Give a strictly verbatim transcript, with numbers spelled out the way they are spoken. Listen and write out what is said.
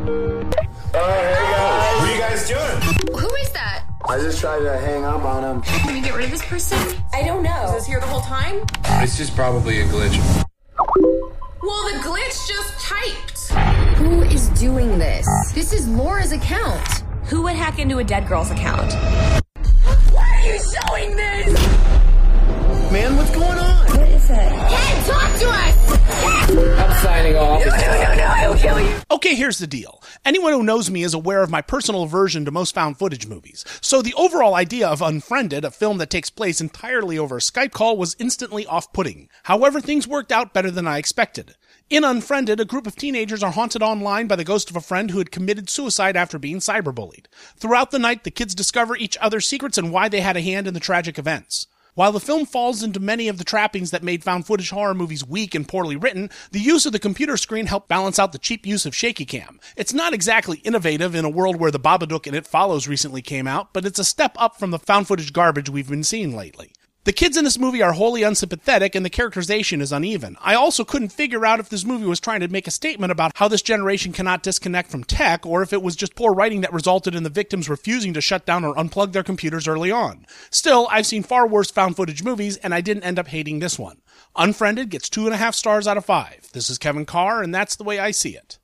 What are you guys doing? Who is that? I just tried to hang up on him. Can we get rid of this person? I don't know. Was this here the whole time? This is probably a glitch. Well, the glitch just typed. Who is doing this? This is Laura's account. Who would hack into a dead girl's account? Why are you showing this? Man, what's going on? What is it? Ken, talk to us! I'm signing off. No, no, no, no, I'll kill you. Okay, here's the deal. Anyone who knows me is aware of my personal aversion to most found footage movies, so the overall idea of Unfriended, a film that takes place entirely over a Skype call, was instantly off-putting. However, things worked out better than I expected. In Unfriended, a group of teenagers are haunted online by the ghost of a friend who had committed suicide after being cyberbullied. Throughout the night, the kids discover each other's secrets and why they had a hand in the tragic events. While the film falls into many of the trappings that made found footage horror movies weak and poorly written, the use of the computer screen helped balance out the cheap use of shaky cam. It's not exactly innovative in a world where The Babadook and It Follows recently came out, but it's a step up from the found footage garbage we've been seeing lately. The kids in this movie are wholly unsympathetic and the characterization is uneven. I also couldn't figure out if this movie was trying to make a statement about how this generation cannot disconnect from tech, or if it was just poor writing that resulted in the victims refusing to shut down or unplug their computers early on. Still, I've seen far worse found footage movies, and I didn't end up hating this one. Unfriended gets two and a half stars out of five. This is Kevin Carr, and that's the way I see it.